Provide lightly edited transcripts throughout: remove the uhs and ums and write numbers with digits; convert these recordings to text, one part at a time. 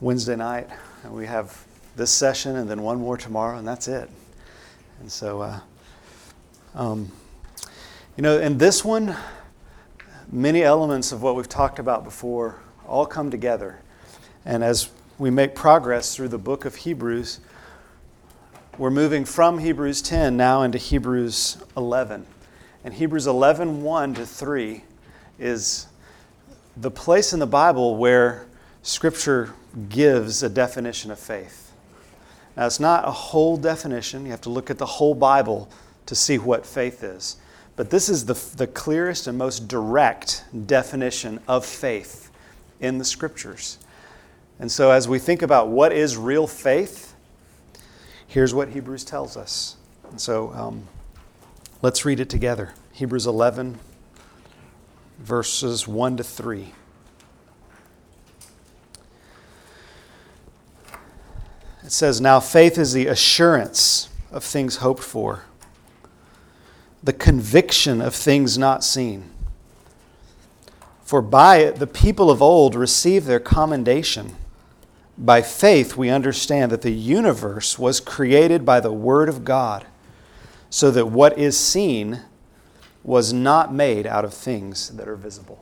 Wednesday night, and we have this session and then one more tomorrow, and that's it. And so, in this one, many elements of what we've talked about before all come together. And as we make progress through the book of Hebrews, we're moving from Hebrews 10 now into Hebrews 11. And Hebrews 11, 1 to 3 is the place in the Bible where Scripture gives a definition of faith. Now, it's not a whole definition. You have to look at the whole Bible to see what faith is. But this is the clearest and most direct definition of faith in the Scriptures. And so as we think about what is real faith, here's what Hebrews tells us. And so let's read it together. Hebrews 11, verses 1 to 3. It says, "Now faith is the assurance of things hoped for, the conviction of things not seen. For by it the people of old received their commendation. By faith we understand that the universe was created by the Word of God, so that what is seen was not made out of things that are visible."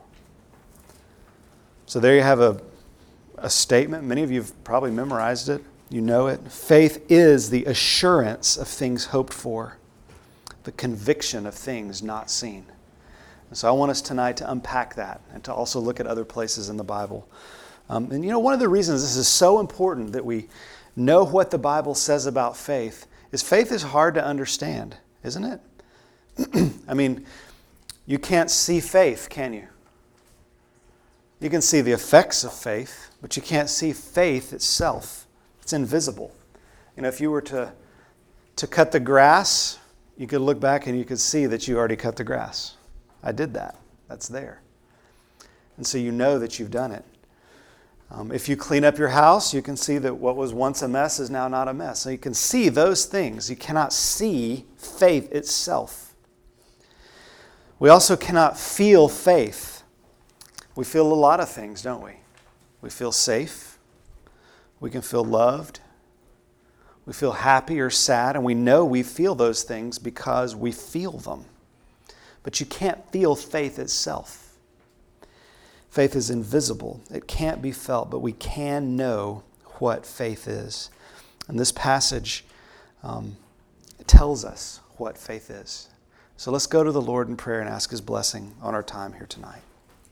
So there you have a statement. Many of you have probably memorized it. You know it. Faith is the assurance of things hoped for, the conviction of things not seen. And so I want us tonight to unpack that and to also look at other places in the Bible. One of the reasons this is so important that we know what the Bible says about faith is hard to understand, isn't it? I mean, you can't see faith, can you? You can see the effects of faith, but you can't see faith itself. It's invisible. If you were to cut the grass, you could look back and you could see that you already cut the grass. I did that. That's there. And so you know that you've done it. If you clean up your house, you can see that what was once a mess is now not a mess. So you can see those things. You cannot see faith itself. We also cannot feel faith. We feel a lot of things, don't we? We feel safe. We can feel loved. We feel happy or sad, and we know we feel those things because we feel them. But you can't feel faith itself. Faith is invisible. It can't be felt, but we can know what faith is. And this passage tells us what faith is. So let's go to the Lord in prayer and ask His blessing on our time here tonight.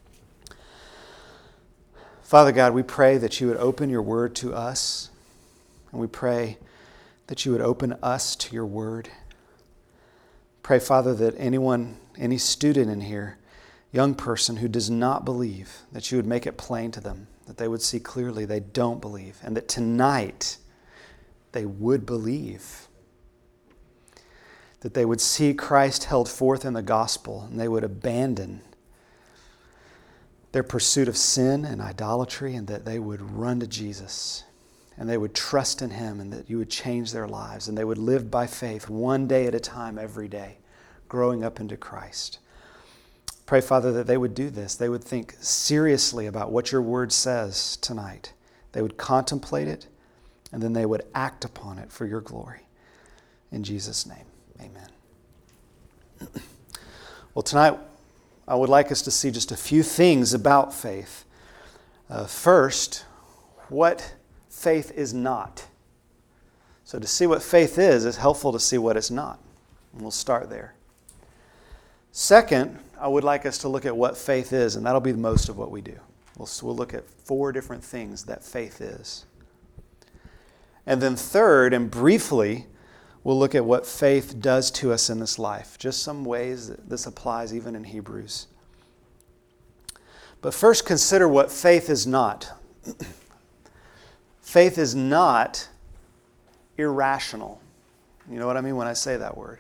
Father God, we pray that You would open Your Word to us, and we pray that You would open us to Your Word. Pray, Father, that any student in here, young person who does not believe, that You would make it plain to them, that they would see clearly they don't believe, and that tonight they would believe, that they would see Christ held forth in the gospel, and they would abandon their pursuit of sin and idolatry, and that they would run to Jesus, and they would trust in Him, and that You would change their lives, and they would live by faith one day at a time every day, growing up into Christ. Pray, Father, that they would do this. They would think seriously about what Your Word says tonight. They would contemplate it, and then they would act upon it for Your glory. In Jesus' name, amen. Well, tonight, I would like us to see just a few things about faith. First, what faith is not. So to see what faith is, it's helpful to see what it's not. And we'll start there. Second, I would like us to look at what faith is, and that'll be most of what we do. We'll look at 4 different things that faith is. And then third, and briefly, we'll look at what faith does to us in this life. Just some ways that this applies even in Hebrews. But first, consider what faith is not. Faith is not irrational. You know what I mean when I say that word?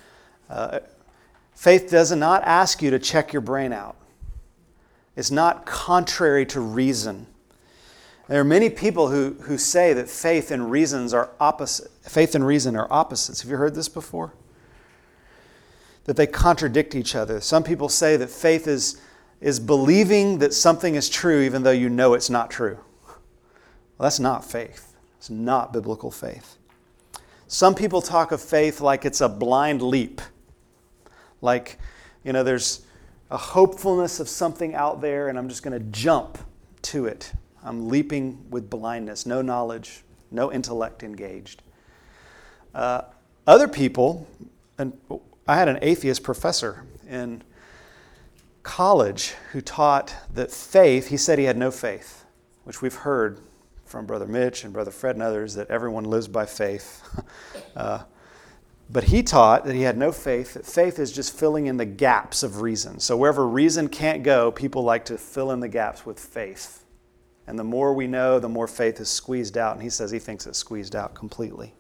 Faith does not ask you to check your brain out. It's not contrary to reason. There are many people who say that faith and reason are opposites. Have you heard this before? That they contradict each other. Some people say that faith is believing that something is true even though you know it's not true. Well, that's not faith. It's not biblical faith. Some people talk of faith like it's a blind leap. Like, there's a hopefulness of something out there and I'm just going to jump to it. I'm leaping with blindness, no knowledge, no intellect engaged. Other people, and I had an atheist professor in college who taught that faith, he said he had no faith, which we've heard from Brother Mitch and Brother Fred and others that everyone lives by faith. But he taught that he had no faith, that faith is just filling in the gaps of reason. So wherever reason can't go, people like to fill in the gaps with faith. And the more we know, the more faith is squeezed out. And he says he thinks it's squeezed out completely.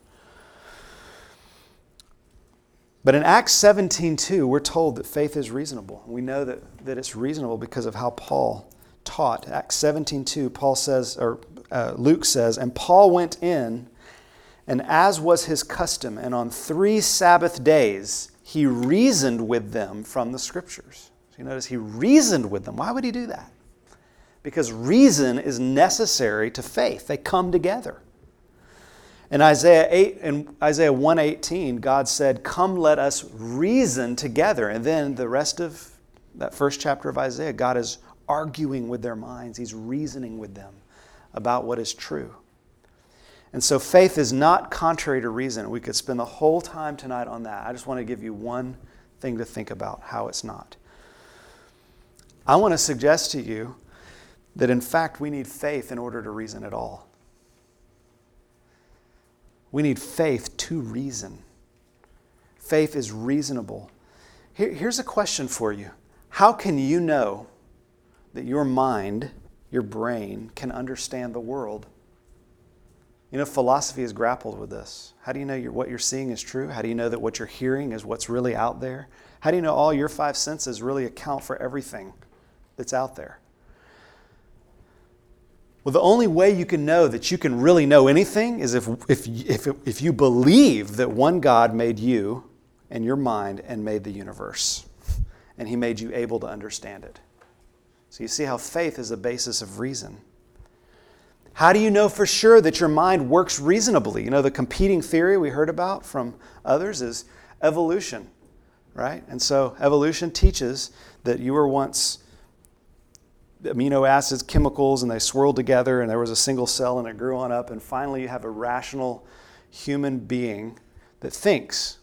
But in Acts 17:2, we're told that faith is reasonable. We know that it's reasonable because of how Paul taught. Acts 17:2, Luke says, and Paul went in, and as was his custom, and on 3 Sabbath days, he reasoned with them from the Scriptures. So you notice he reasoned with them. Why would he do that? Because reason is necessary to faith. They come together. In Isaiah 1:18, God said, "Come, let us reason together." And then the rest of that first chapter of Isaiah, God is arguing with their minds. He's reasoning with them about what is true. And so faith is not contrary to reason. We could spend the whole time tonight on that. I just want to give you one thing to think about, how it's not. I want to suggest to you that in fact we need faith in order to reason at all. We need faith to reason. Faith is reasonable. Here's a question for you. How can you know that your mind, your brain, can understand the world? Philosophy has grappled with this. How do you know what you're seeing is true? How do you know that what you're hearing is what's really out there? How do you know all your 5 senses really account for everything that's out there? Well, the only way you can know that you can really know anything is if you believe that one God made you and your mind and made the universe. And He made you able to understand it. So you see how faith is a basis of reason. How do you know for sure that your mind works reasonably? The competing theory we heard about from others is evolution, right? And so evolution teaches that you were once amino acids, chemicals, and they swirled together, and there was a single cell, and it grew on up, and finally you have a rational human being that thinks.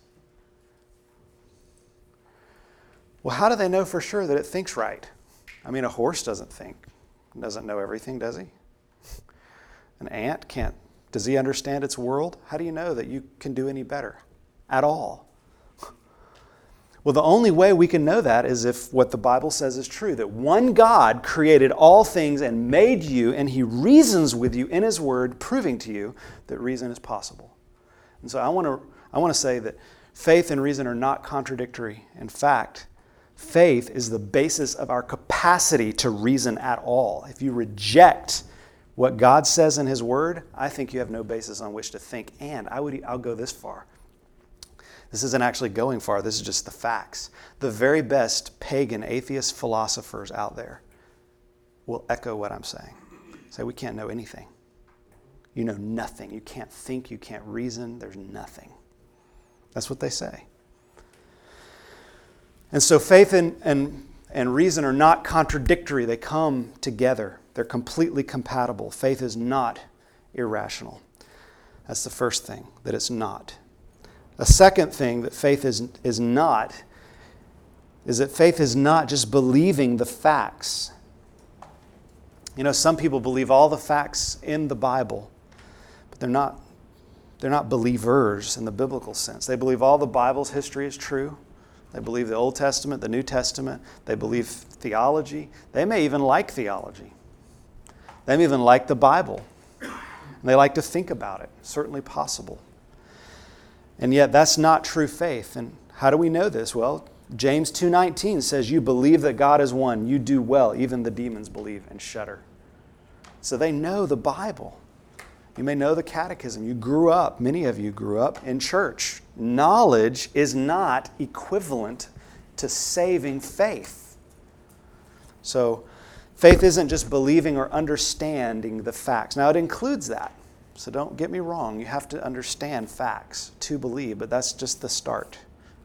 Well, how do they know for sure that it thinks right? A horse doesn't think, doesn't know everything, does he? An ant can't. Does he understand its world? How do you know that you can do any better at all? Well, the only way we can know that is if what the Bible says is true, that one God created all things and made you, and He reasons with you in His Word, proving to you that reason is possible. And so I want to say that faith and reason are not contradictory. In fact, faith is the basis of our capacity to reason at all. If you reject what God says in His Word, I think you have no basis on which to think. And I'll go this far. This isn't actually going far. This is just the facts. The very best pagan atheist philosophers out there will echo what I'm saying. Say, we can't know anything. You know nothing. You can't think. You can't reason. There's nothing. That's what they say. And so faith and reason are not contradictory. They come together. They're completely compatible. Faith is not irrational. That's the first thing, that it's not. A second thing that faith is not is that faith is not just believing the facts. Some people believe all the facts in the Bible, but they're not believers in the biblical sense. They believe all the Bible's history is true. They believe the Old Testament, the New Testament. They believe theology. They may even like theology. They may even like the Bible. They like to think about it. Certainly possible. And yet that's not true faith. And how do we know this? Well, James 2:19 says, you believe that God is one. You do well. Even the demons believe and shudder. So they know the Bible. You may know the catechism. Many of you grew up in church. Knowledge is not equivalent to saving faith. So Faith isn't just believing or understanding the facts. Now, it includes that. So don't get me wrong. You have to understand facts to believe, but that's just the start.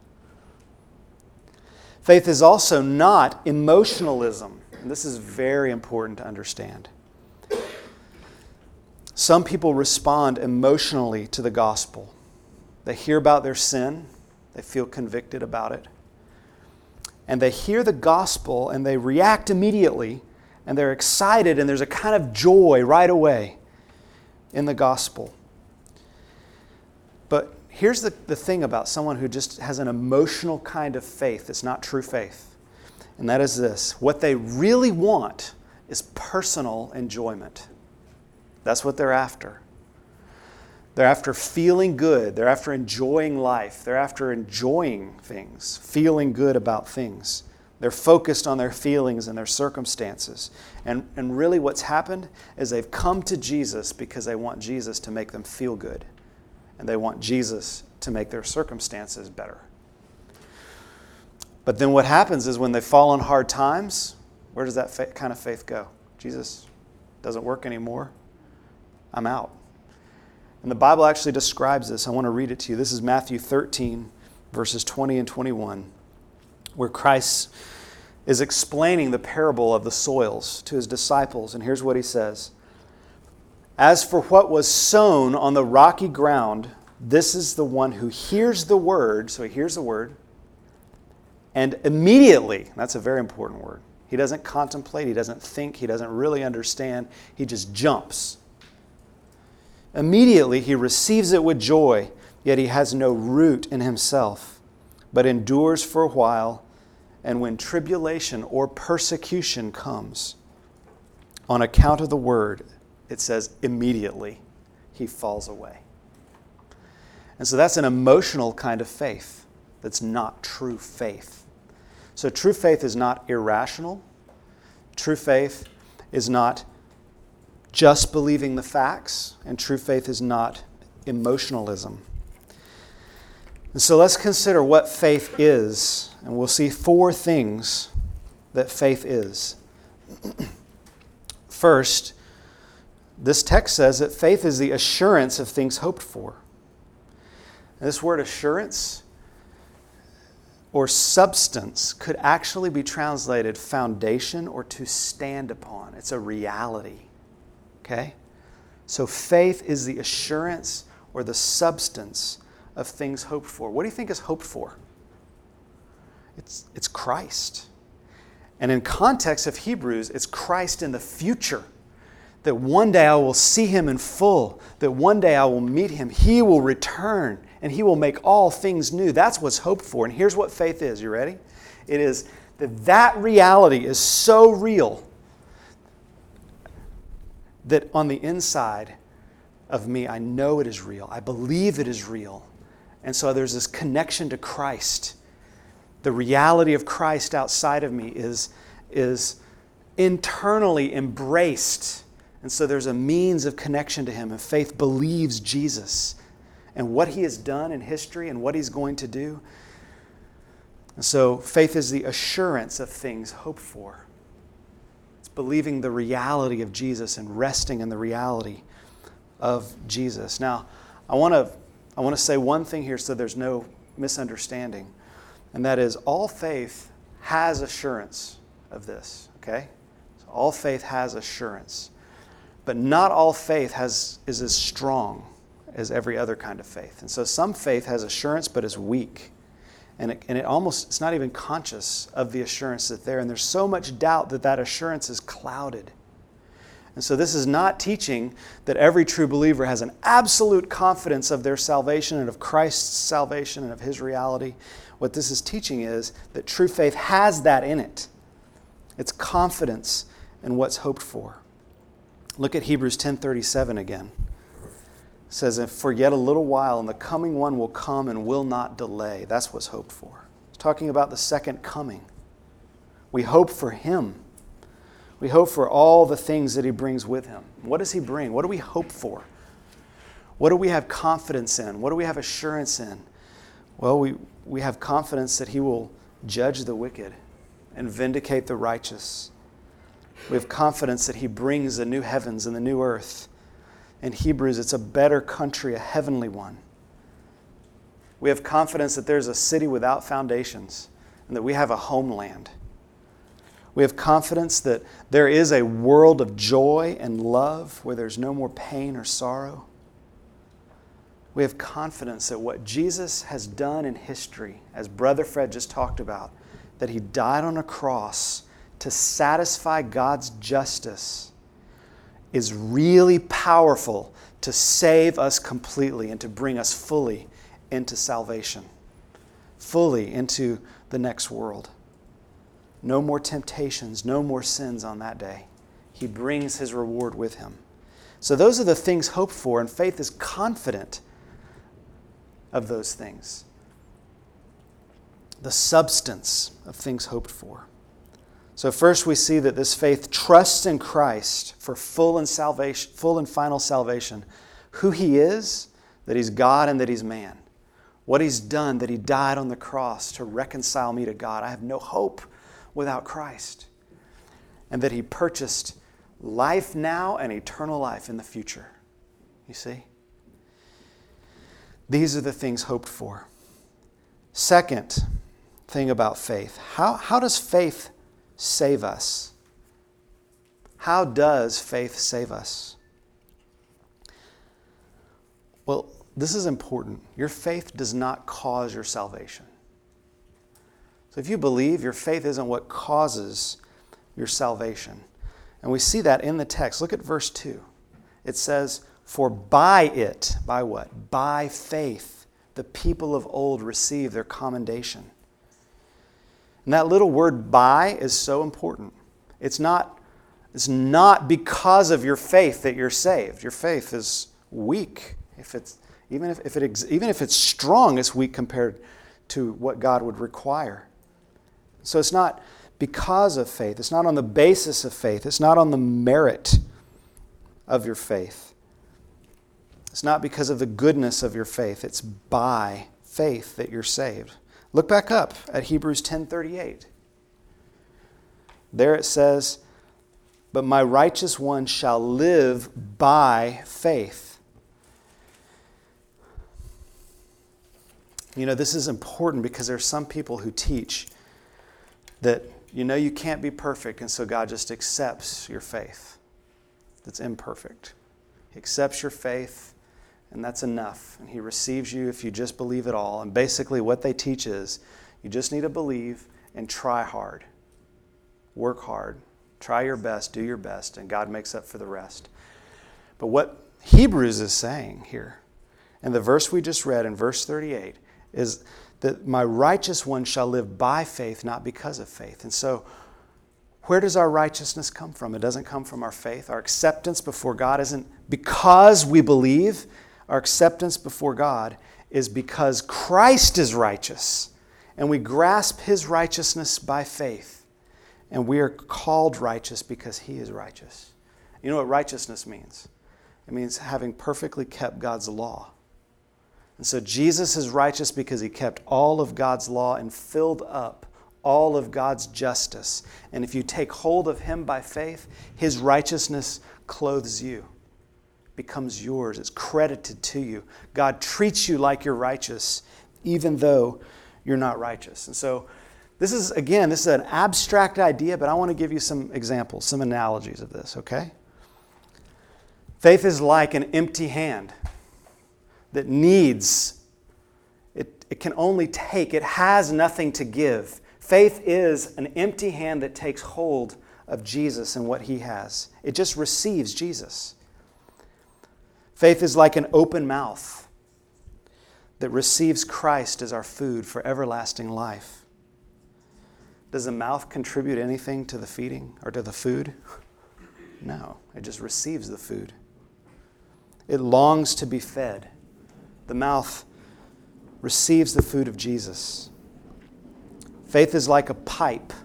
Faith is also not emotionalism. And this is very important to understand. Some people respond emotionally to the gospel. They hear about their sin. They feel convicted about it. And they hear the gospel and they react immediately. And they're excited and there's a kind of joy right away in the gospel. But here's the thing about someone who just has an emotional kind of faith that's not true faith. And that is this. What they really want is personal enjoyment. That's what they're after. They're after feeling good. They're after enjoying life. They're after enjoying things, feeling good about things. They're focused on their feelings and their circumstances. And really what's happened is they've come to Jesus because they want Jesus to make them feel good. And they want Jesus to make their circumstances better. But then what happens is when they fall on hard times, where does that kind of faith go? Jesus doesn't work anymore. I'm out. And the Bible actually describes this. I want to read it to you. This is Matthew 13, verses 20 and 21, where Christ is explaining the parable of the soils to his disciples. And here's what he says. As for what was sown on the rocky ground, this is the one who hears the word. So he hears the word. And immediately, that's a very important word. He doesn't contemplate. He doesn't think. He doesn't really understand. He just jumps. Immediately he receives it with joy, yet he has no root in himself, but endures for a while, and when tribulation or persecution comes, on account of the word, it says immediately he falls away. And so that's an emotional kind of faith that's not true faith. So true faith is not irrational. True faith is not just believing the facts, and true faith is not emotionalism. And so let's consider what faith is, and we'll see 4 things that faith is. First, this text says that faith is the assurance of things hoped for. And this word assurance or substance could actually be translated foundation or to stand upon. It's a reality. Okay? So faith is the assurance or the substance of things hoped for. What do you think is hoped for? It's Christ. And in context of Hebrews, it's Christ in the future. That one day I will see Him in full. That one day I will meet Him. He will return and He will make all things new. That's what's hoped for. And here's what faith is. You ready? It is that reality is so real that on the inside of me, I know it is real. I believe it is real. And so there's this connection to Christ. The reality of Christ outside of me is internally embraced. And so there's a means of connection to Him. And faith believes Jesus and what He has done in history and what He's going to do. And so faith is the assurance of things hoped for. Believing the reality of Jesus and resting in the reality of Jesus. Now, I want to say one thing here so there's no misunderstanding, and that is all faith has assurance of this, okay? So all faith has assurance, but not all faith is as strong as every other kind of faith. And so some faith has assurance but is weak. And it's not even conscious of the assurance that's there. And there's so much doubt that assurance is clouded. And so this is not teaching that every true believer has an absolute confidence of their salvation and of Christ's salvation and of His reality. What this is teaching is that true faith has that in it. It's confidence in what's hoped for. Look at Hebrews 10:37 again. It says, "And for yet a little while, and the coming one will come and will not delay." That's what's hoped for. It's talking about the second coming. We hope for Him. We hope for all the things that He brings with Him. What does He bring? What do we hope for? What do we have confidence in? What do we have assurance in? Well, we have confidence that He will judge the wicked and vindicate the righteous. We have confidence that He brings the new heavens and the new earth. In Hebrews, it's a better country, a heavenly one. We have confidence that there's a city without foundations and that we have a homeland. We have confidence that there is a world of joy and love where there's no more pain or sorrow. We have confidence that what Jesus has done in history, as Brother Fred just talked about, that He died on a cross to satisfy God's justice, is really powerful to save us completely and to bring us fully into salvation, fully into the next world. No more temptations, no more sins on that day. He brings His reward with Him. So those are the things hoped for, and faith is confident of those things. The substance of things hoped for. So first we see that this faith trusts in Christ for full and final salvation. Who He is, that He's God and that He's man. What He's done, that He died on the cross to reconcile me to God. I have no hope without Christ. And that He purchased life now and eternal life in the future. You see? These are the things hoped for. Second thing about faith. How does faith save us? How does faith save us? Well, this is important. Your faith does not cause your salvation. So if you believe, your faith isn't what causes your salvation. And we see that in the text. Look at verse 2. It says, "For by it," by what? By faith, the people of old received their commendation. And that little word "by" is so important. It's not because of your faith that you're saved. Your faith is weak. Even if it's strong, it's weak compared to what God would require. So it's not because of faith. It's not on the basis of faith. It's not on the merit of your faith. It's not because of the goodness of your faith. It's by faith that you're saved. Look back up at Hebrews 10:38. There it says, "But my righteous one shall live by faith." You know, this is important because there are some people who teach that, you can't be perfect, and so God just accepts your faith. That's imperfect. He accepts your faith, and that's enough. And He receives you if you just believe it all. And basically what they teach is you just need to believe and try hard. Work hard. Try your best. Do your best. And God makes up for the rest. But what Hebrews is saying here, and the verse we just read in verse 38, is that my righteous one shall live by faith, not because of faith. And so, where does our righteousness come from? It doesn't come from our faith. Our acceptance before God isn't because we believe. Our acceptance before God is because Christ is righteous. And we grasp His righteousness by faith. And we are called righteous because He is righteous. You know what righteousness means? It means having perfectly kept God's law. And so Jesus is righteous because He kept all of God's law and filled up all of God's justice. And if you take hold of Him by faith, His righteousness clothes you, becomes yours. It's credited to you. God treats you like you're righteous, even though you're not righteous. And so this is an abstract idea, but I want to give you some examples, some analogies of this, okay? Faith is like an empty hand that needs, it can only take, it has nothing to give. Faith is an empty hand that takes hold of Jesus and what He has. It just receives Jesus. Faith is like an open mouth that receives Christ as our food for everlasting life. Does the mouth contribute anything to the feeding or to the food? No, it just receives the food. It longs to be fed. The mouth receives the food of Jesus. Faith is like a pipe.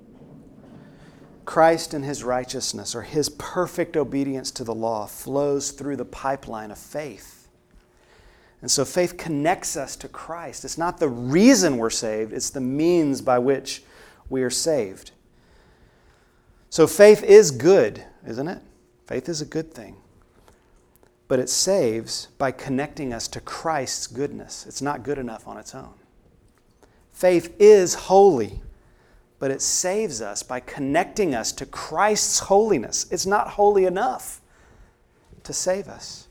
Christ and His righteousness, or His perfect obedience to the law, flows through the pipeline of faith. And so faith connects us to Christ. It's not the reason we're saved, it's the means by which we are saved. So faith is good, isn't it? Faith is a good thing. But it saves by connecting us to Christ's goodness. It's not good enough on its own. Faith is holy, but it saves us by connecting us to Christ's holiness. It's not holy enough to save us.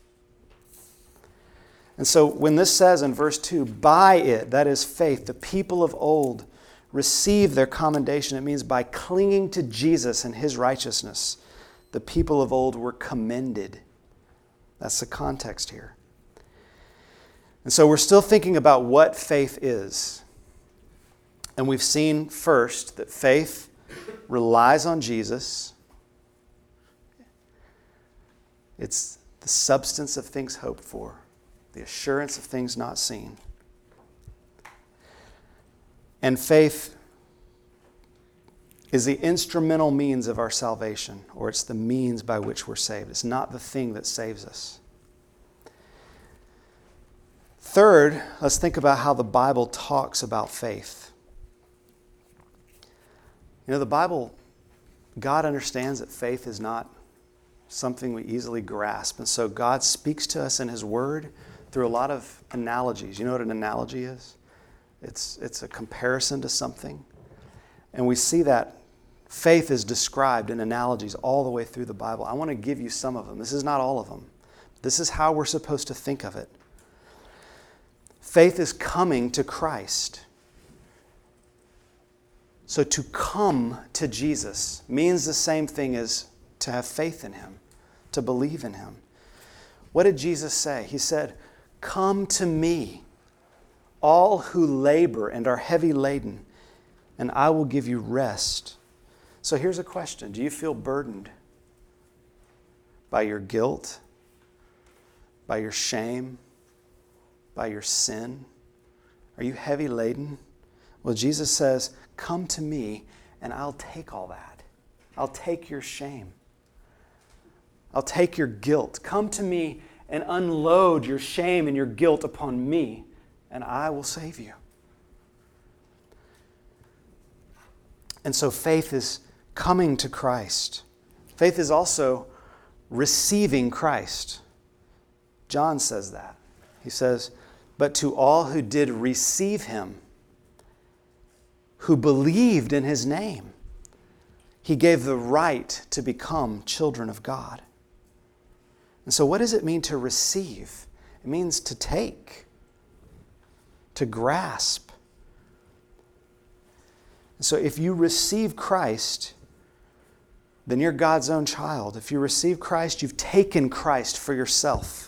And so when this says in verse 2, by it, that is faith, the people of old receive their commendation. It means by clinging to Jesus and His righteousness, the people of old were commended. That's the context here. And so we're still thinking about what faith is. And we've seen first that faith relies on Jesus. It's the substance of things hoped for, the assurance of things not seen. And faith is the instrumental means of our salvation, or it's the means by which we're saved. It's not the thing that saves us. Third, let's think about how the Bible talks about faith. You know, the Bible, God understands that faith is not something we easily grasp. And so God speaks to us in His Word through a lot of analogies. You know what an analogy is? It's a comparison to something. And we see that faith is described in analogies all the way through the Bible. I want to give you some of them. This is not all of them. This is how we're supposed to think of it. Faith is coming to Christ. So to come to Jesus means the same thing as to have faith in Him, to believe in Him. What did Jesus say? He said, "Come to me, all who labor and are heavy laden, and I will give you rest." So here's a question. Do you feel burdened by your guilt, by your shame, by your sin? Are you heavy laden? Well, Jesus says, "Come to me and I'll take all that. I'll take your shame. I'll take your guilt. Come to me and unload your shame and your guilt upon me, and I will save you." And so faith is coming to Christ. Faith is also receiving Christ. John says that. He says, "But to all who did receive Him, who believed in His name, He gave the right to become children of God." And so what does it mean to receive? It means to take, to grasp. And so if you receive Christ, then you're God's own child. If you receive Christ, you've taken Christ for yourself.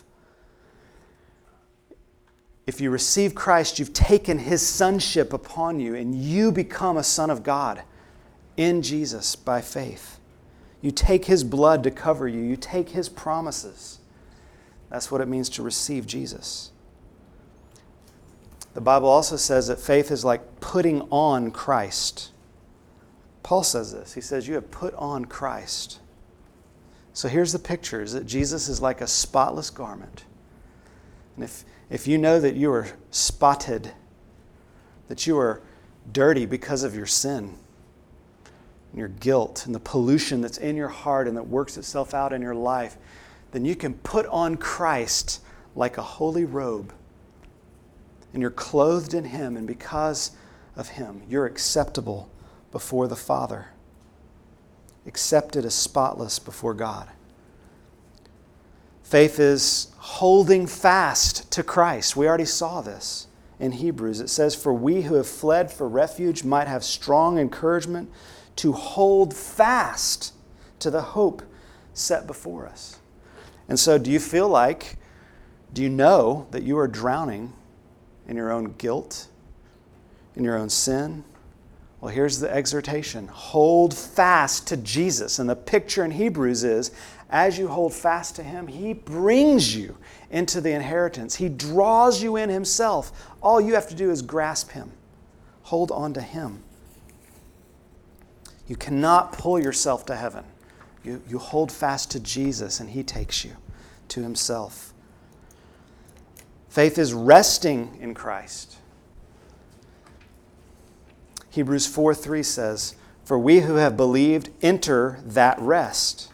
If you receive Christ, you've taken His sonship upon you, and you become a son of God in Jesus by faith. You take His blood to cover you. You take His promises. That's what it means to receive Jesus. The Bible also says that faith is like putting on Christ. Paul says this. He says, "You have put on Christ." So here's the picture, is that Jesus is like a spotless garment. And if you know that you are spotted, that you are dirty because of your sin and your guilt and the pollution that's in your heart and that works itself out in your life, then you can put on Christ like a holy robe. And you're clothed in Him, and because of Him, you're acceptable before the Father. Accepted as spotless before God. Faith is holding fast to Christ. We already saw this in Hebrews. It says, "For we who have fled for refuge might have strong encouragement to hold fast to the hope set before us." And so do you know that you are drowning in your own guilt, in your own sin? Well, here's the exhortation. Hold fast to Jesus. And the picture in Hebrews is, as you hold fast to Him, He brings you into the inheritance. He draws you in Himself. All you have to do is grasp Him. Hold on to Him. You cannot pull yourself to heaven. You hold fast to Jesus, and He takes you to Himself. Faith is resting in Christ. Hebrews 4:3 says, For we who have believed enter that rest.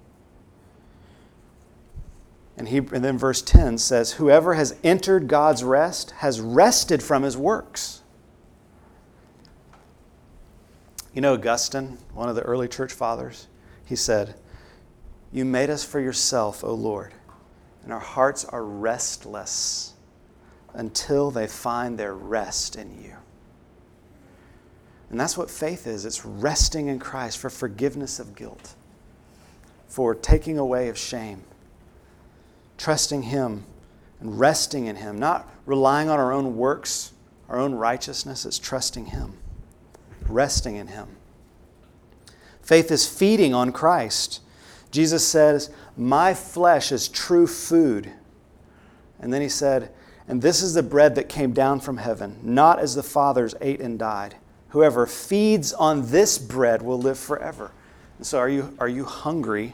And then verse 10 says, whoever has entered God's rest has rested from his works. You know Augustine, one of the early church fathers, he said, you made us for yourself, O Lord, and our hearts are restless until they find their rest in you. And that's what faith is. It's resting in Christ for forgiveness of guilt, for taking away of shame, trusting Him and resting in Him, not relying on our own works, our own righteousness. It's trusting Him, resting in Him. Faith is feeding on Christ. Jesus says, my flesh is true food. And then He said, and this is the bread that came down from heaven, not as the fathers ate and died. Whoever feeds on this bread will live forever. And so are you hungry?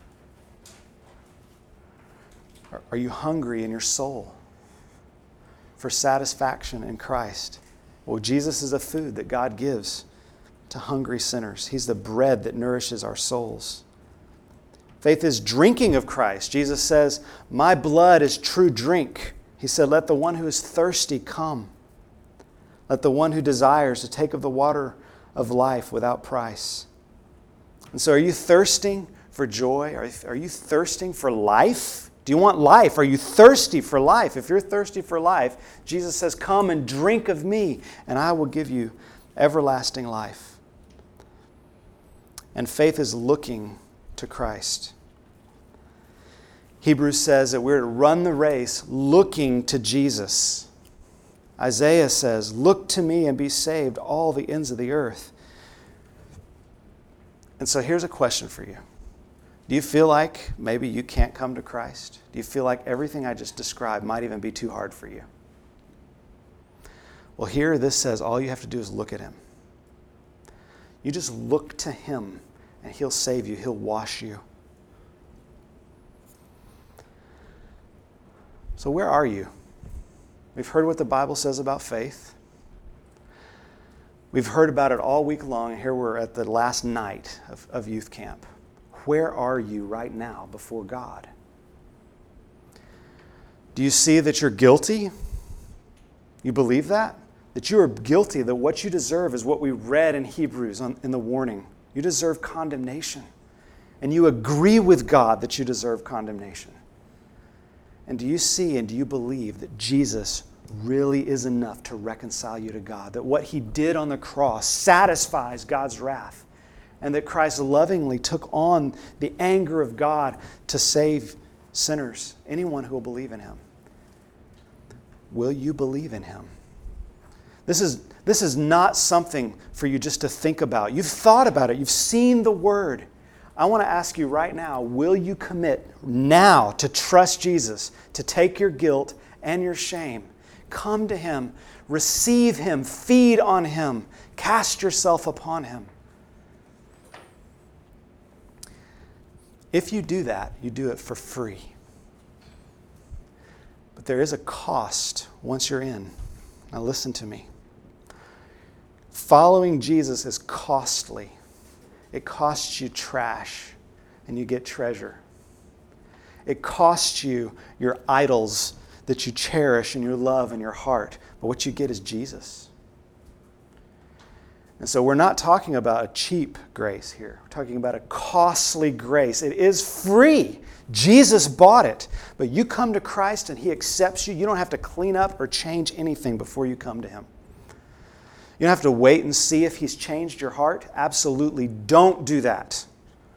Are you hungry in your soul for satisfaction in Christ? Well, Jesus is a food that God gives to hungry sinners. He's the bread that nourishes our souls. Faith is drinking of Christ. Jesus says, my blood is true drink. He said, let the one who is thirsty come. Let the one who desires to take of the water of life without price. And so are you thirsting for joy? Are you thirsting for life? Do you want life? Are you thirsty for life? If you're thirsty for life, Jesus says, come and drink of me, and I will give you everlasting life. And faith is looking to Christ. Hebrews says that we're to run the race looking to Jesus. Isaiah says, look to me and be saved, all the ends of the earth. And so here's a question for you. Do you feel like maybe you can't come to Christ? Do you feel like everything I just described might even be too hard for you? Well, here this says all you have to do is look at Him. You just look to Him and He'll save you. He'll wash you. So where are you? We've heard what the Bible says about faith. We've heard about it all week long, and here we're at the last night of youth camp. Where are you right now before God? Do you see that you're guilty? You believe that? That you are guilty, that what you deserve is what we read in Hebrews in the warning. You deserve condemnation. And you agree with God that you deserve condemnation. And do you see and do you believe that Jesus really is enough to reconcile you to God? That what He did on the cross satisfies God's wrath? And that Christ lovingly took on the anger of God to save sinners, anyone who will believe in Him? Will you believe in Him? This is not something for you just to think about. You've thought about it. You've seen the Word. I want to ask you right now, will you commit now to trust Jesus, to take your guilt and your shame? Come to Him, receive Him, feed on Him, cast yourself upon Him. If you do that, you do it for free. But there is a cost once you're in. Now listen to me. Following Jesus is costly. It costs you trash, and you get treasure. It costs you your idols that you cherish and your love and your heart. But what you get is Jesus. And so we're not talking about a cheap grace here. We're talking about a costly grace. It is free. Jesus bought it. But you come to Christ and He accepts you. You don't have to clean up or change anything before you come to Him. You don't have to wait and see if He's changed your heart. Absolutely don't do that.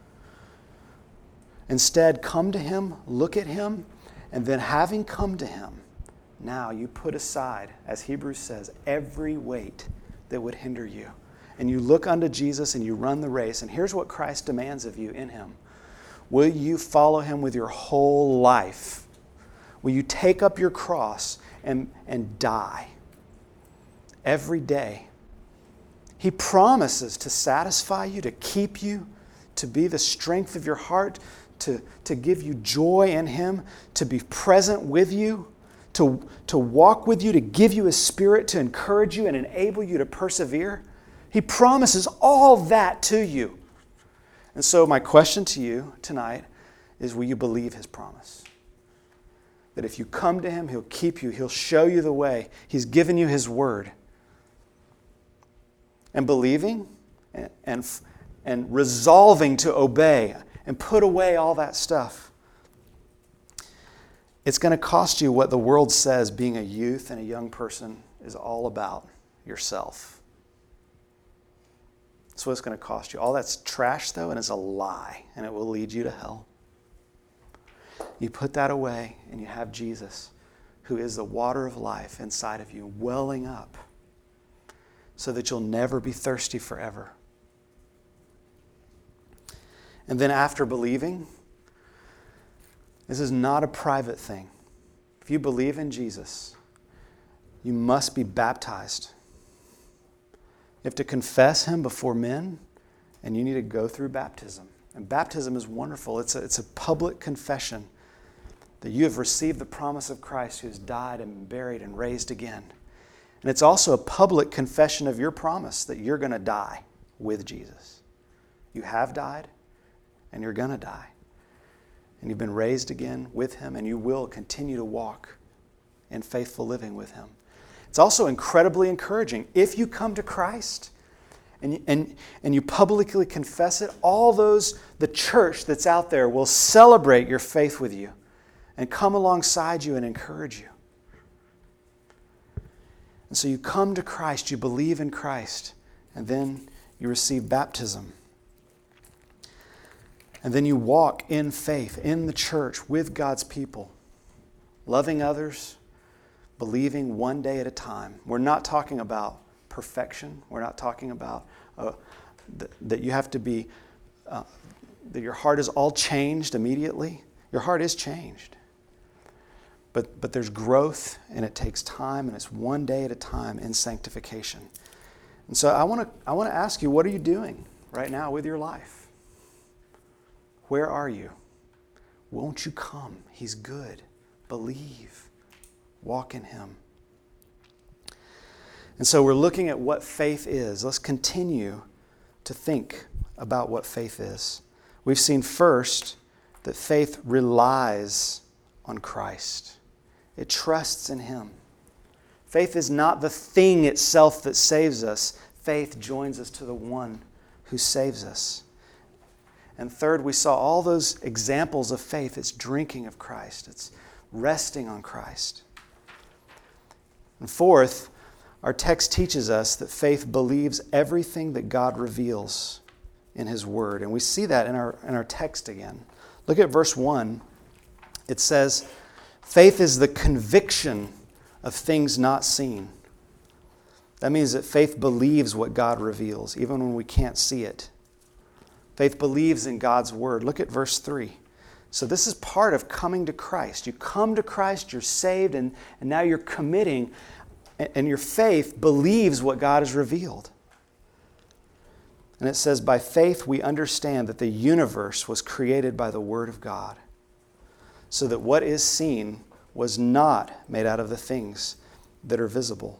Instead, come to Him, look at Him, and then having come to Him, now you put aside, as Hebrews says, every weight that would hinder you. And you look unto Jesus and you run the race. And here's what Christ demands of you in Him. Will you follow Him with your whole life? Will you take up your cross and die every day? He promises to satisfy you, to keep you, to be the strength of your heart, to give you joy in Him, to be present with you, to walk with you, to give you His Spirit, to encourage you and enable you to persevere. He promises all that to you. And so my question to you tonight is, will you believe His promise? That if you come to Him, He'll keep you. He'll show you the way. He's given you His word. And believing and resolving to obey and put away all that stuff. It's going to cost you what the world says being a youth and a young person is all about: yourself. That's what it's going to cost you. All that's trash, though, and it's a lie, and it will lead you to hell. You put that away, and you have Jesus, who is the water of life inside of you, welling up, so that you'll never be thirsty forever. And then after believing, this is not a private thing. If you believe in Jesus, you must be baptized. You have to confess Him before men, and you need to go through baptism. And baptism is wonderful. It's a public confession that you have received the promise of Christ, who has died and been buried and raised again. And it's also a public confession of your promise that you're going to die with Jesus. You have died, and you're going to die. And you've been raised again with Him, and you will continue to walk in faithful living with Him. It's also incredibly encouraging. If you come to Christ and you publicly confess it, the church that's out there will celebrate your faith with you and come alongside you and encourage you. And so you come to Christ, you believe in Christ, and then you receive baptism. And then you walk in faith in the church with God's people, loving others, believing one day at a time. We're not talking about perfection. We're not talking about that you have to be, that your heart is all changed immediately. Your heart is changed. But there's growth, and it takes time, and it's one day at a time in sanctification. And so I want to ask you, what are you doing right now with your life? Where are you? Won't you come? He's good. Believe. Walk in Him. And so we're looking at what faith is. Let's continue to think about what faith is. We've seen first that faith relies on Christ. It trusts in Him. Faith is not the thing itself that saves us. Faith joins us to the one who saves us. And third, we saw all those examples of faith. It's drinking of Christ. It's resting on Christ. And fourth, our text teaches us that faith believes everything that God reveals in His Word. And we see that in our text again. Look at verse 1. It says, faith is the conviction of things not seen. That means that faith believes what God reveals, even when we can't see it. Faith believes in God's Word. Look at verse 3. So this is part of coming to Christ. You come to Christ, you're saved, and now you're committing, and your faith believes what God has revealed. And it says, by faith we understand that the universe was created by the Word of God, so that what is seen was not made out of the things that are visible.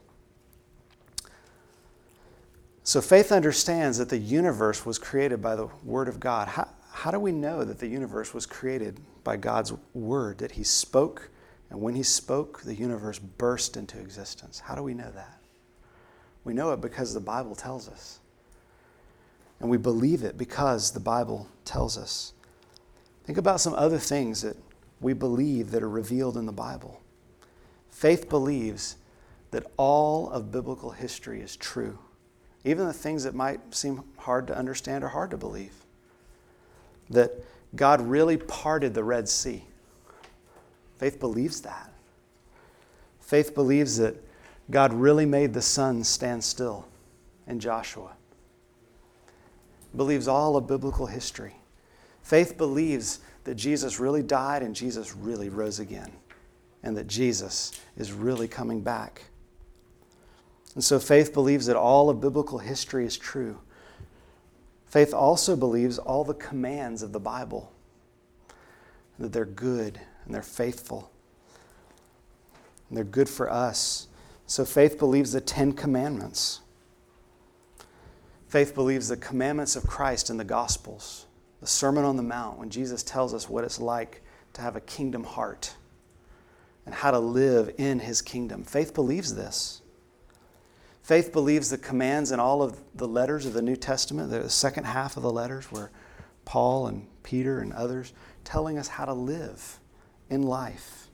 So faith understands that the universe was created by the Word of God. How do we know that the universe was created by God's Word, that He spoke, and when He spoke, the universe burst into existence? How do we know that? We know it because the Bible tells us. And we believe it because the Bible tells us. Think about some other things that we believe that are revealed in the Bible. Faith believes that all of biblical history is true, even the things that might seem hard to understand or hard to believe. That God really parted the Red Sea. Faith believes that. Faith believes that God really made the sun stand still in Joshua. Believes all of biblical history. Faith believes that Jesus really died and Jesus really rose again, and that Jesus is really coming back. And so faith believes that all of biblical history is true. Faith also believes all the commands of the Bible, that they're good and they're faithful, and they're good for us. So faith believes the 10 Commandments. Faith believes the commandments of Christ in the Gospels, the Sermon on the Mount, when Jesus tells us what it's like to have a kingdom heart and how to live in his kingdom. Faith believes this. Faith believes the commands in all of the letters of the New Testament, the second half of the letters where Paul and Peter and others telling us how to live in life.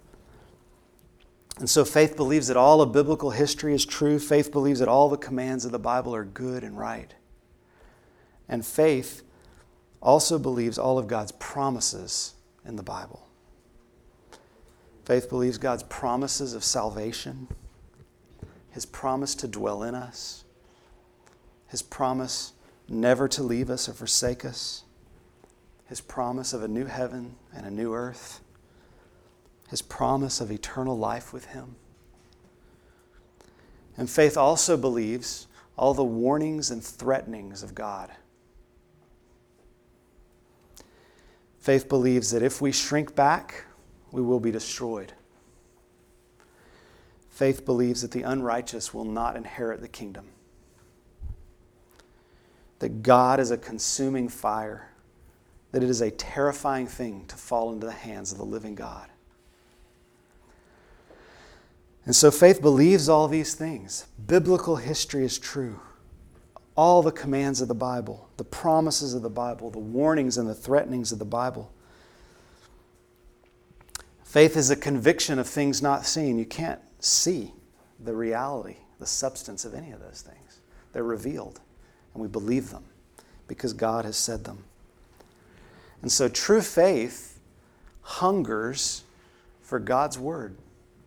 And so faith believes that all of biblical history is true. Faith believes that all the commands of the Bible are good and right. And faith also believes all of God's promises in the Bible. Faith believes God's promises of salvation, his promise to dwell in us, his promise never to leave us or forsake us, his promise of a new heaven and a new earth, his promise of eternal life with him. And faith also believes all the warnings and threatenings of God. Faith believes that if we shrink back, we will be destroyed. Faith believes that the unrighteous will not inherit the kingdom. That God is a consuming fire. That it is a terrifying thing to fall into the hands of the living God. And so faith believes all these things. Biblical history is true. All the commands of the Bible, the promises of the Bible, the warnings and the threatenings of the Bible. Faith is a conviction of things not seen. You can't see the reality, the substance of any of those things. They're revealed, and we believe them because God has said them. And so true faith hungers for God's word.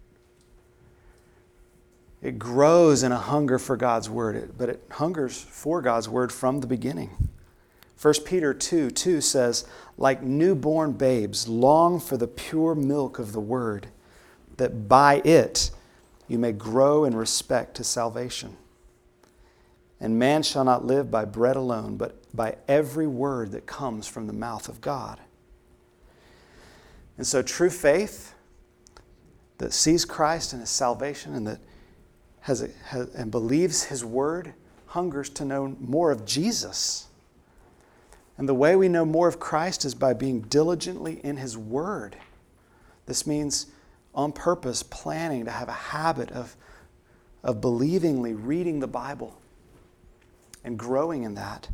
It grows in a hunger for God's word, but it hungers for God's word from the beginning. 1 Peter 2:2 says, like newborn babes, long for the pure milk of the word, that by it you may grow in respect to salvation. And man shall not live by bread alone, but by every word that comes from the mouth of God. And so true faith that sees Christ and his salvation and that and believes his word hungers to know more of Jesus. And the way we know more of Christ is by being diligently in his word. This means on purpose planning to have a habit of believingly reading the Bible and growing in that.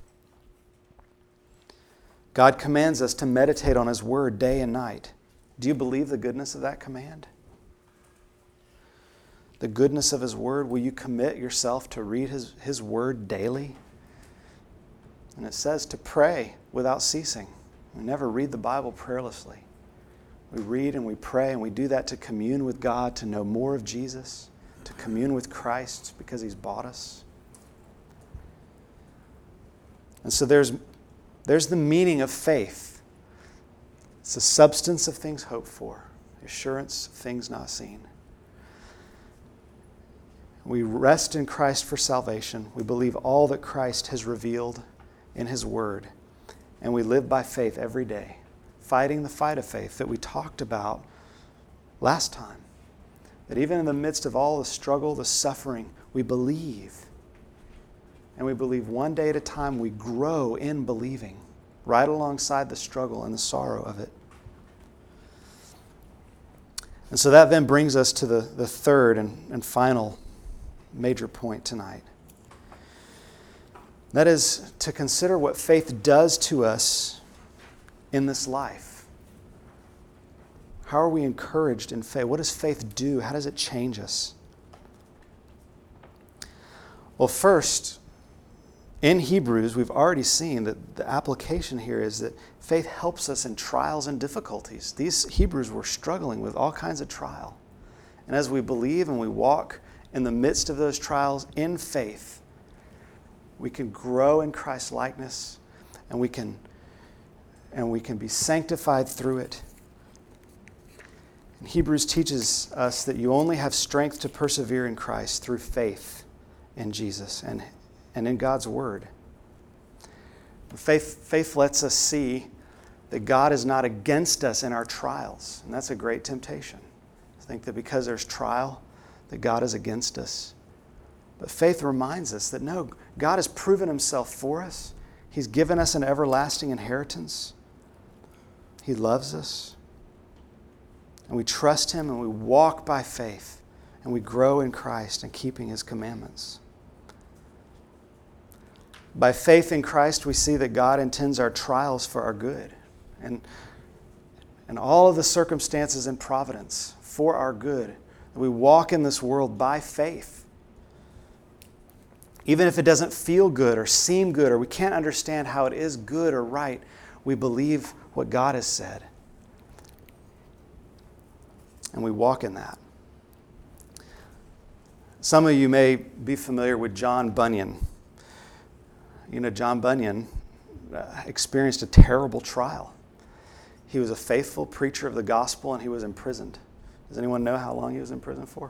God commands us to meditate on his word day and night. Do you believe the goodness of that command? The goodness of his word? Will you commit yourself to read his word daily? And it says to pray without ceasing. We never read the Bible prayerlessly. We read and we pray, and we do that to commune with God, to know more of Jesus, to commune with Christ because he's bought us. And so there's the meaning of faith. It's the substance of things hoped for, the assurance of things not seen. We rest in Christ for salvation. We believe all that Christ has revealed in his word. And we live by faith every day, fighting the fight of faith that we talked about last time. That even in the midst of all the struggle, the suffering, we believe. And we believe one day at a time we grow in believing, right alongside the struggle and the sorrow of it. And so that then brings us to the third and final major point tonight. That is to consider what faith does to us in this life. How are we encouraged in faith? What does faith do? How does it change us? Well, first, in Hebrews, we've already seen that the application here is that faith helps us in trials and difficulties. These Hebrews were struggling with all kinds of trial. And as we believe and we walk in the midst of those trials in faith, we can grow in Christ's likeness, and we can be sanctified through it. And Hebrews teaches us that you only have strength to persevere in Christ through faith in Jesus and in God's word. Faith lets us see that God is not against us in our trials, and that's a great temptation. I think that because there's trial, that God is against us. But faith reminds us that no, God has proven himself for us. He's given us an everlasting inheritance. He loves us. And we trust him and we walk by faith and we grow in Christ and keeping his commandments. By faith in Christ, we see that God intends our trials for our good. And all of the circumstances in providence for our good. We walk in this world by faith. Even if it doesn't feel good or seem good or we can't understand how it is good or right, we believe what God has said. And we walk in that. Some of you may be familiar with John Bunyan. You know, John Bunyan experienced a terrible trial. He was a faithful preacher of the gospel and he was imprisoned. Does anyone know how long he was in prison for?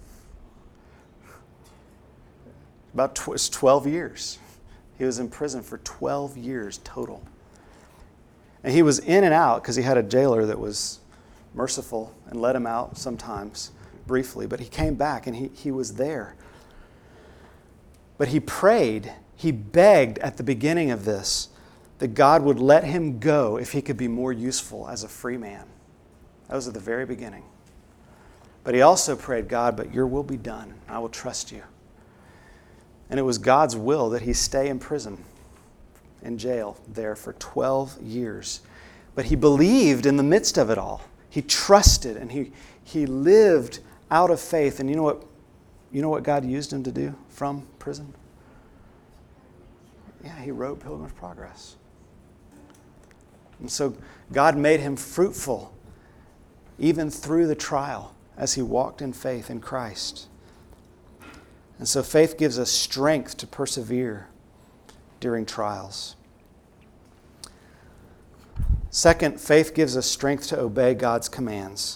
About 12 years. He was in prison for 12 years total. And he was in and out because he had a jailer that was merciful and let him out sometimes, briefly. But he came back and he was there. But he prayed, he begged at the beginning of this that God would let him go if he could be more useful as a free man. That was at the very beginning. But he also prayed, God, but your will be done. I will trust you. And it was God's will that he stay in prison, in jail there for 12 years. But he believed in the midst of it all. He trusted and he lived out of faith. And you know what God used him to do from prison? Yeah, he wrote Pilgrim's Progress. And so God made him fruitful even through the trial as he walked in faith in Christ. And so faith gives us strength to persevere during trials. Second, faith gives us strength to obey God's commands.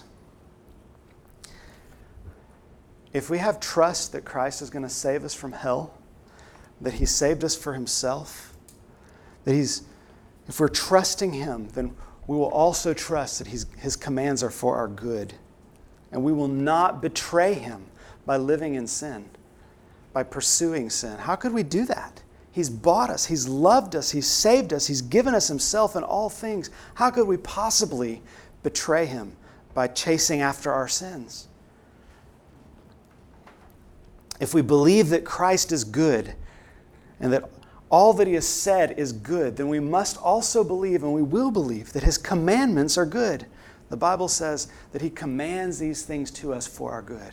If we have trust that Christ is going to save us from hell, that he saved us for himself, if we're trusting him, then we will also trust that his commands are for our good. And we will not betray him by living in sin, by pursuing sin. How could we do that? He's bought us. He's loved us. He's saved us. He's given us himself in all things. How could we possibly betray him by chasing after our sins? If we believe that Christ is good and that all that he has said is good, then we must also believe, and we will believe, that his commandments are good. The Bible says that he commands these things to us for our good.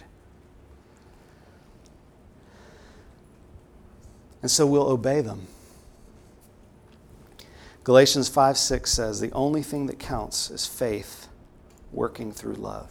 And so we'll obey them. Galatians 5:6 says, the only thing that counts is faith working through love.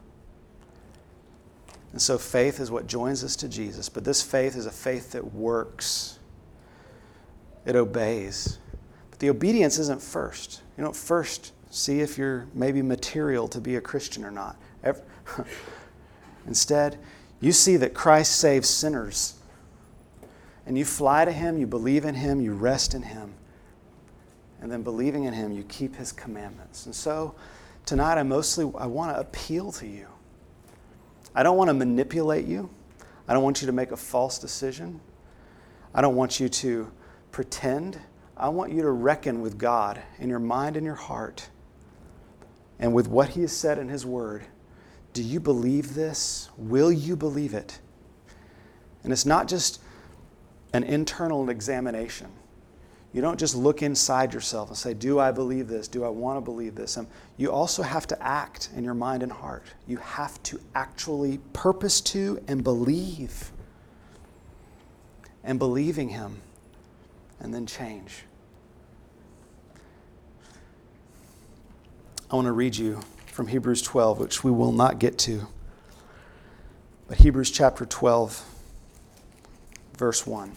And so faith is what joins us to Jesus. But this faith is a faith that works. It obeys. But the obedience isn't first. You don't first see if you're maybe material to be a Christian or not. Instead, you see that Christ saves sinners. And you fly to him, you believe in him, you rest in him. And then believing in him, you keep his commandments. And so tonight I want to appeal to you. I don't want to manipulate you. I don't want you to make a false decision. I don't want you to pretend. I want you to reckon with God in your mind and your heart and with what he has said in his word. Do you believe this? Will you believe it? And it's not just an internal examination. You don't just look inside yourself and say, do I believe this? Do I want to believe this? You also have to act in your mind and heart. You have to actually purpose to and believe. And believing him. And then change. I want to read you from Hebrews 12, which we will not get to. But Hebrews chapter 12, verse 1.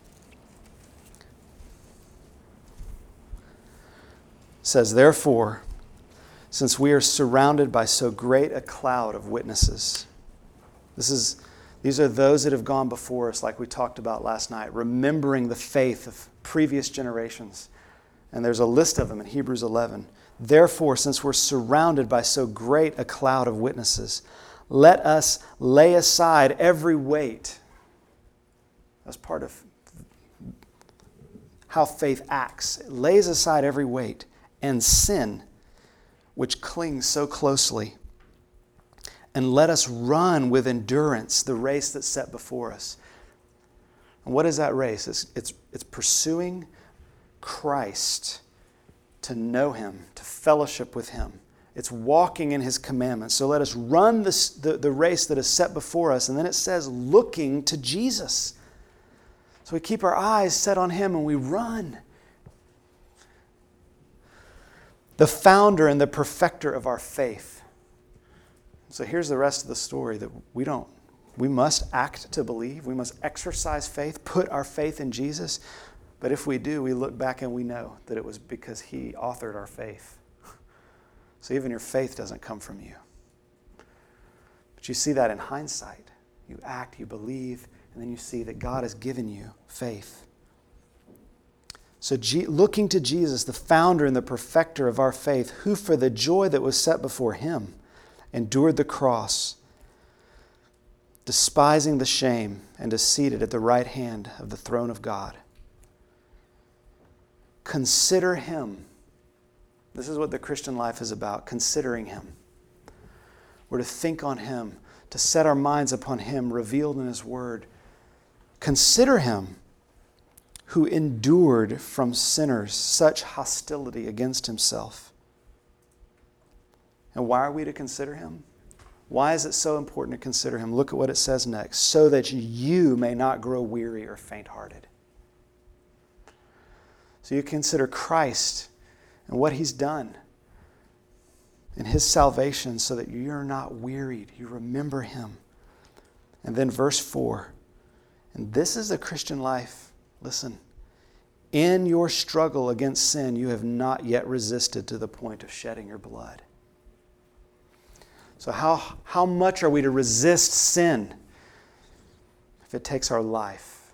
Says, therefore, since we are surrounded by so great a cloud of witnesses, these are those that have gone before us, like we talked about last night, remembering the faith of previous generations. And there's a list of them in Hebrews 11. Therefore, since we're surrounded by so great a cloud of witnesses, let us lay aside every weight That's part of how faith acts. It lays aside every weight and sin which clings so closely, and let us run with endurance the race that's set before us. And what is that race? It's pursuing Christ, to know Him, to fellowship with Him. It's walking in His commandments. So let us run the race that is set before us. And then it says, looking to Jesus. So we keep our eyes set on Him and we run. The founder and the perfecter of our faith. So here's the rest of the story, that we must act to believe. We must exercise faith, put our faith in Jesus. But if we do, we look back and we know that it was because He authored our faith. So even your faith doesn't come from you. But you see that in hindsight. You act, you believe, and then you see that God has given you faith. So looking to Jesus, the founder and the perfecter of our faith, who for the joy that was set before Him endured the cross, despising the shame, and is seated at the right hand of the throne of God. Consider Him. This is what the Christian life is about, considering Him. We're to think on Him, to set our minds upon Him, revealed in His Word. Consider Him who endured from sinners such hostility against Himself. And why are we to consider Him? Why is it so important to consider Him? Look at what it says next. So that you may not grow weary or faint-hearted. So you consider Christ and what He's done and His salvation so that you're not wearied. You remember Him. And then verse 4. And this is the Christian life. Listen. In your struggle against sin, you have not yet resisted to the point of shedding your blood. So how much are we to resist sin if it takes our life?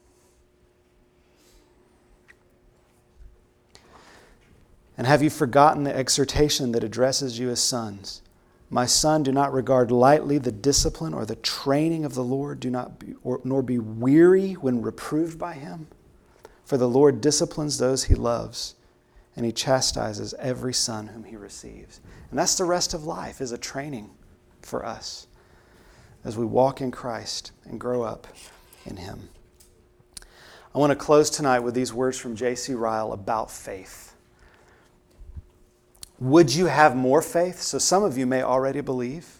And have you forgotten the exhortation that addresses you as sons? My son, do not regard lightly the discipline or the training of the Lord, nor be weary when reproved by Him. For the Lord disciplines those He loves, and He chastises every son whom He receives. And that's the rest of life, is a training for us as we walk in Christ and grow up in Him. I want to close tonight with these words from J.C. Ryle about faith. Would you have more faith? So some of you may already believe.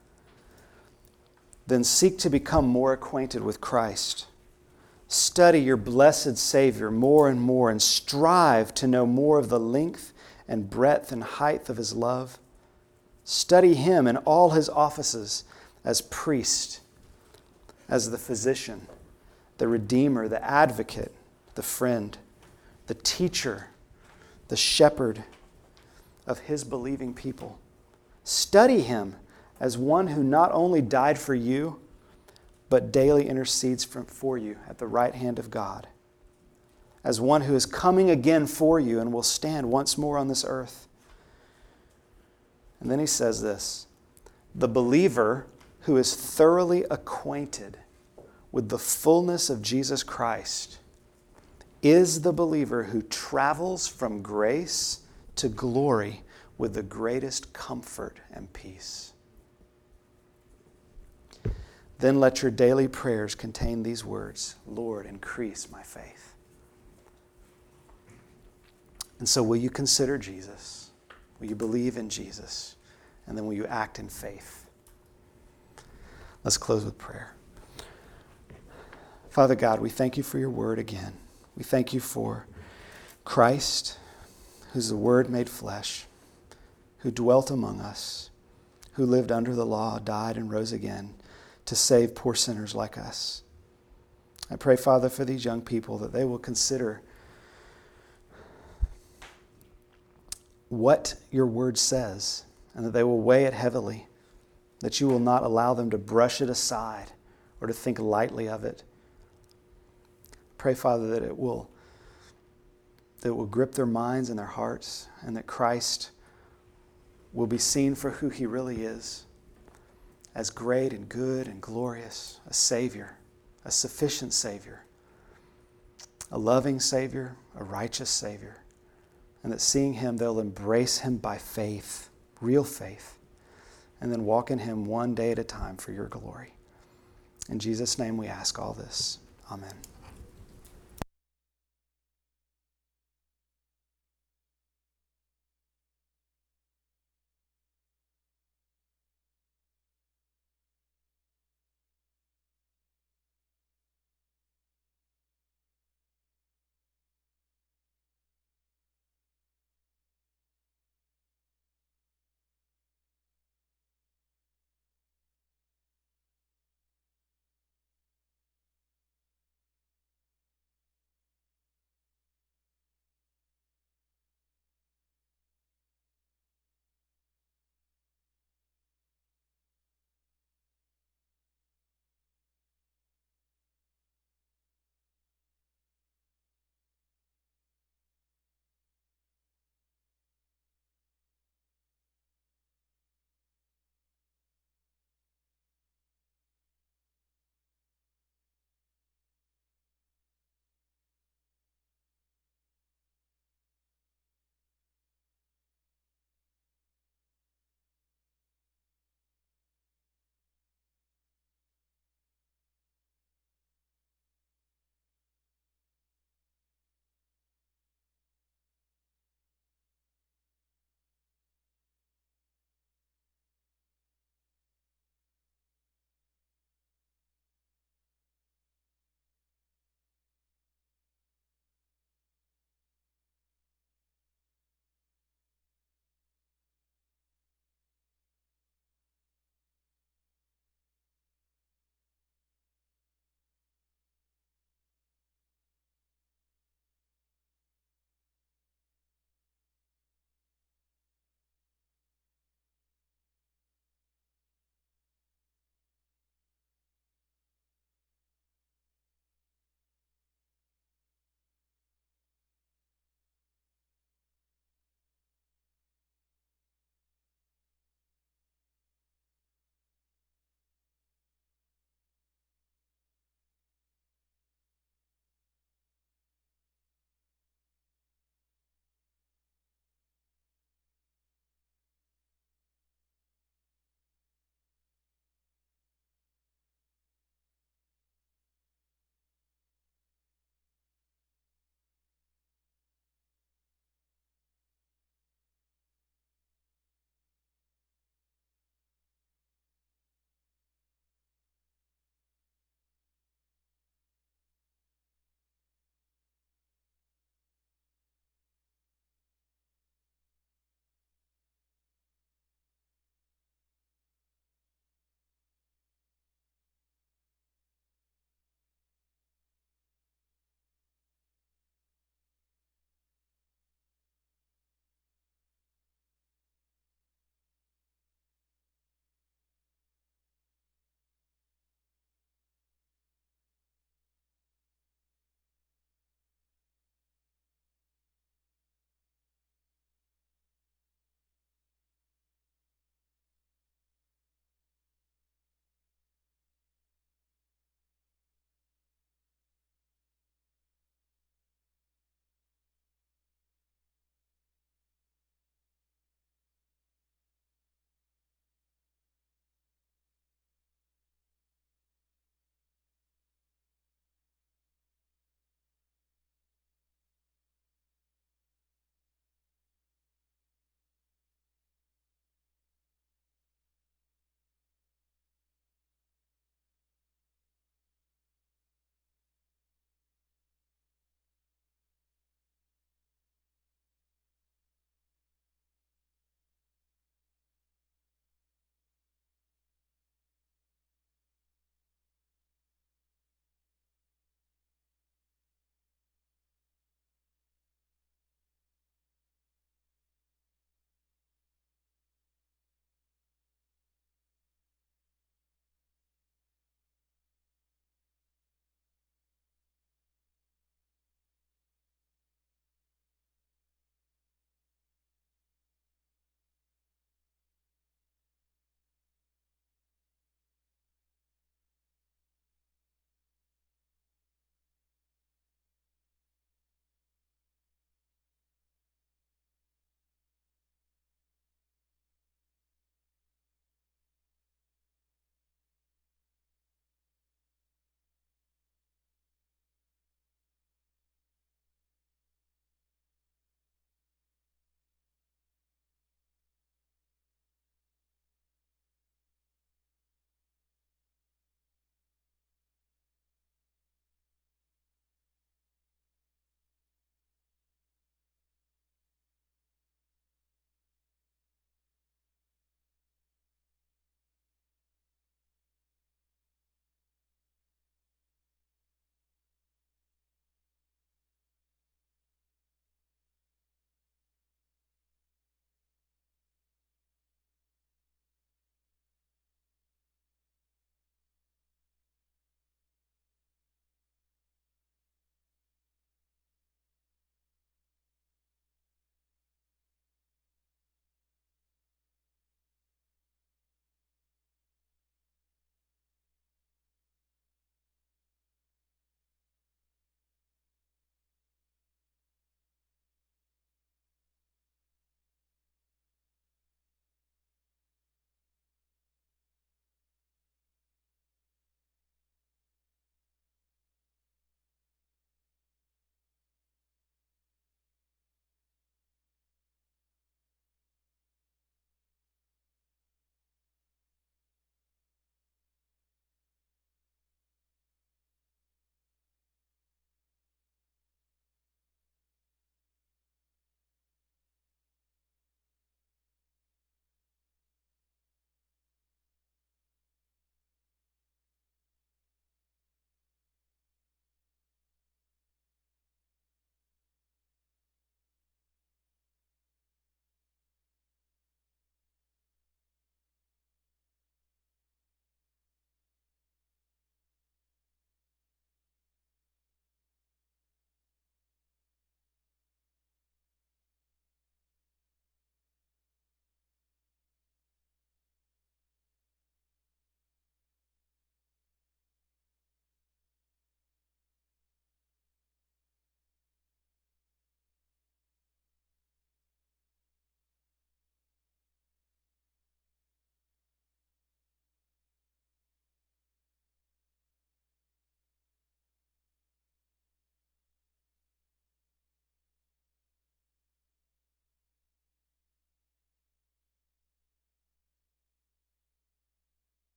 Then seek to become more acquainted with Christ. Study your blessed Savior more and more, and strive to know more of the length and breadth and height of His love. Study Him in all His offices as priest, as the physician, the Redeemer, the advocate, the friend, the teacher, the shepherd of His believing people. Study Him as one who not only died for you, but daily intercedes for you at the right hand of God, as one who is coming again for you and will stand once more on this earth. And then he says this, the believer who is thoroughly acquainted with the fullness of Jesus Christ is the believer who travels from grace to glory with the greatest comfort and peace. Then let your daily prayers contain these words, Lord, increase my faith. And so will you consider Jesus? Will you believe in Jesus? And then will you act in faith? Let's close with prayer. Father God, we thank you for your word again. We thank you for Christ, who's the Word made flesh, who dwelt among us, who lived under the law, died and rose again to save poor sinners like us. I pray, Father, for these young people that they will consider what your word says and that they will weigh it heavily, that you will not allow them to brush it aside or to think lightly of it. Pray, Father, that it will grip their minds and their hearts, and that Christ will be seen for who He really is, as great and good and glorious, a Savior, a sufficient Savior, a loving Savior, a righteous Savior, and that seeing Him, they'll embrace Him by faith, real faith, and then walk in Him one day at a time for your glory. In Jesus' name we ask all this. Amen.